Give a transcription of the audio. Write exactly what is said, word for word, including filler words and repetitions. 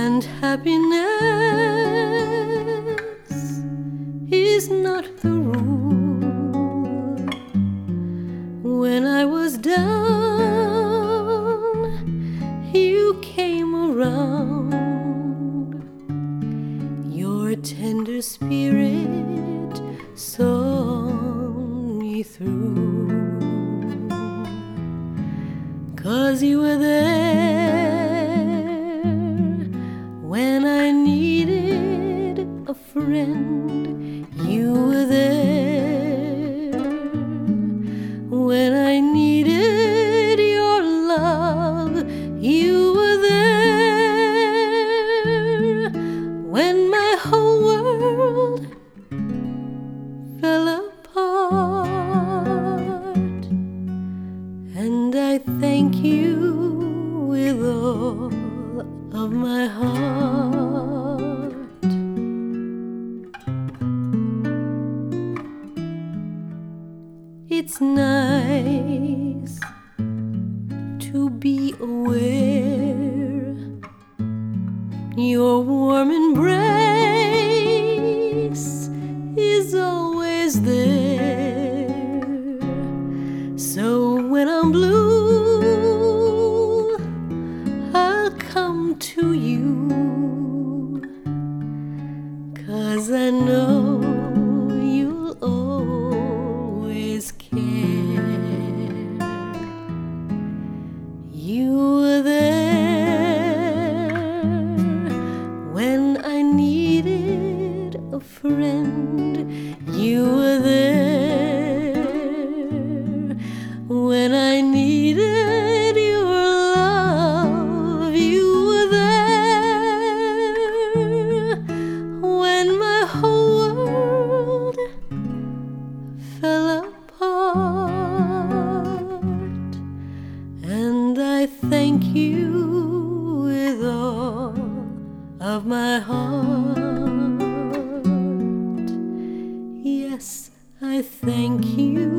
and happiness is not the rule. When I was down, you came around. Your tender spirit saw me through, 'cause you were there when I needed a friend. You were there when I needed your love. You were there when my whole world fell apart. And I thank you with all of my heart. It's nice to be aware your warm embrace is always there. So when I'm blue, I'll come to you, 'cause I know you'll always care. You were there when I needed a friend. You were there when I needed your love. You were there when my whole world fell apart. And I thank you with all of my heart. Yes, I thank you